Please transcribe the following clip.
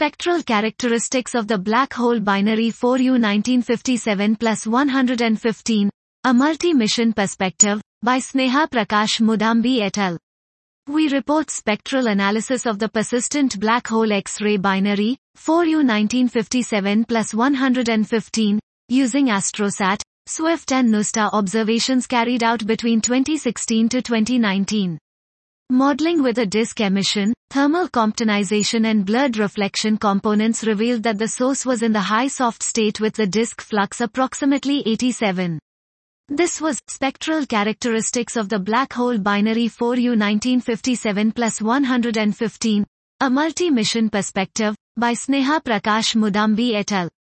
Spectral characteristics of the black hole binary 4U 1957 + 115, a multi-mission perspective, by Sneha Prakash Mudambi et al. We report spectral analysis of the persistent black hole X-ray binary, 4U 1957 + 115, using AstroSat, SWIFT and NuSTAR observations carried out between 2016 to 2019. Modeling with a disk emission, thermal Comptonization and blurred reflection components revealed that the source was in the high soft state with the disk flux approximately 87. This was spectral characteristics of the black hole binary 4U 1957 + 115, a multi-mission perspective, by Sneha Prakash Mudambi et al.